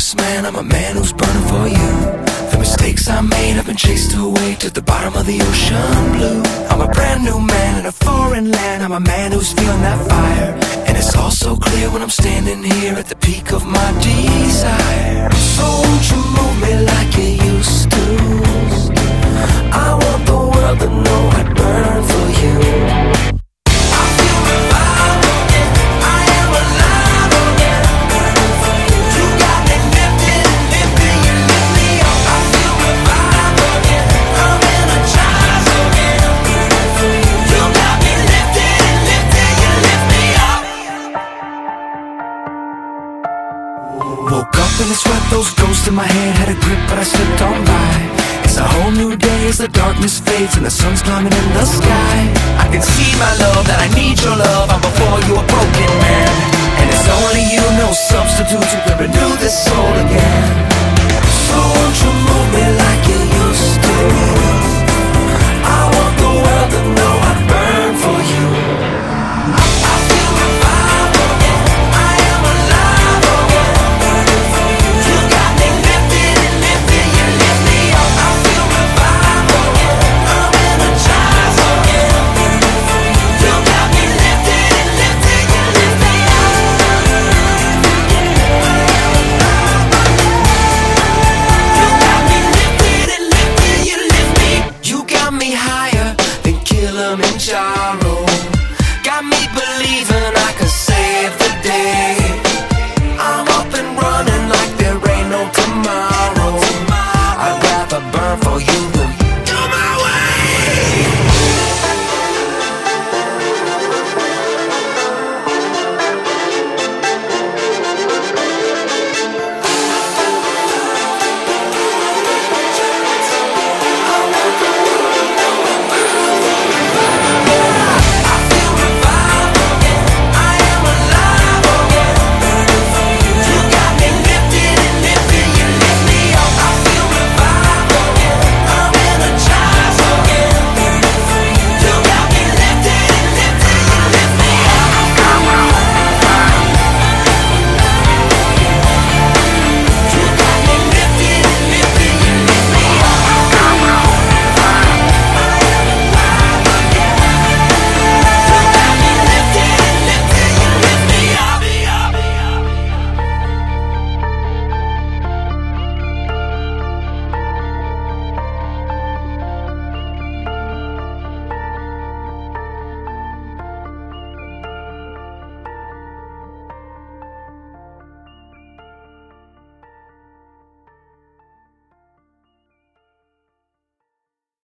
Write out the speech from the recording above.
honest man, I'm a man who's burning for you. The mistakes I made have been chased away to the bottom of the ocean blue. I'm a brand new man in a foreign land. I'm a man who's feeling that fire, and it's all so clear when I'm standing here at the peak of my desire. So won't you move me like you used to? I want the world to know I'd burn for you. I feel revived again. I am alive again. Burning for you. You got me lifted, lifted, you lift me up. I feel revived again. I'm energized again. Burning for you. You got me lifted, lifted, you lift me up. Woke up in the sweat, those ghosts in my head had a grip, but I slipped on by. It's a whole new day as the darkness fades and the sun's climbing in the sky. I can see my love, that I need your love. I'm before you a broken man.